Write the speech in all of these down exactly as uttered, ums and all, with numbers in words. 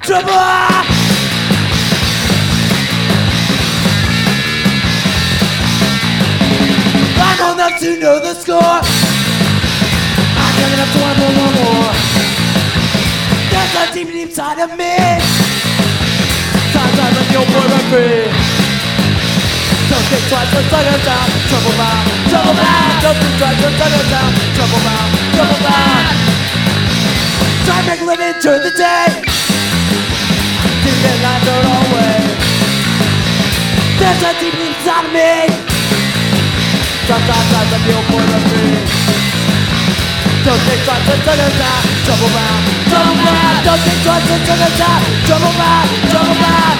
trouble. I'm old enough to know the score. I'm young enough to want more, more, more. There's a deep inside of me. Sometimes I feel boy run free. Don't think twice, don't turn it down. Trouble bound, trouble bound. Don't think twice, don't turn it down. Trouble bound, trouble bound. Try to make a living during the day. Deep in life don't always. There's a deep inside of me. Sometimes I feel boy run free. Don't think twice, don't turn it down. Trouble bound, trouble bound. Don't think twice, don't turn it down. Trouble bound, trouble bound.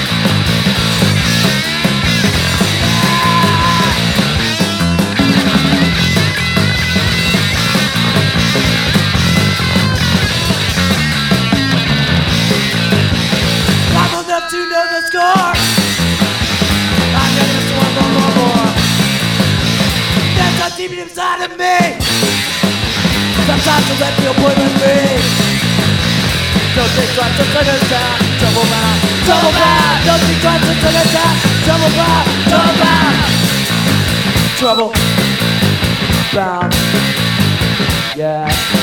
To know the score. I'm young enough to want more, more, more. There's a deep inside of me. Sometimes I let feel point with me. Don't think twice to turn it down. Trouble bound, trouble bound. Don't think twice to turn it down. Trouble bound, trouble bound. Trouble bound. Yeah.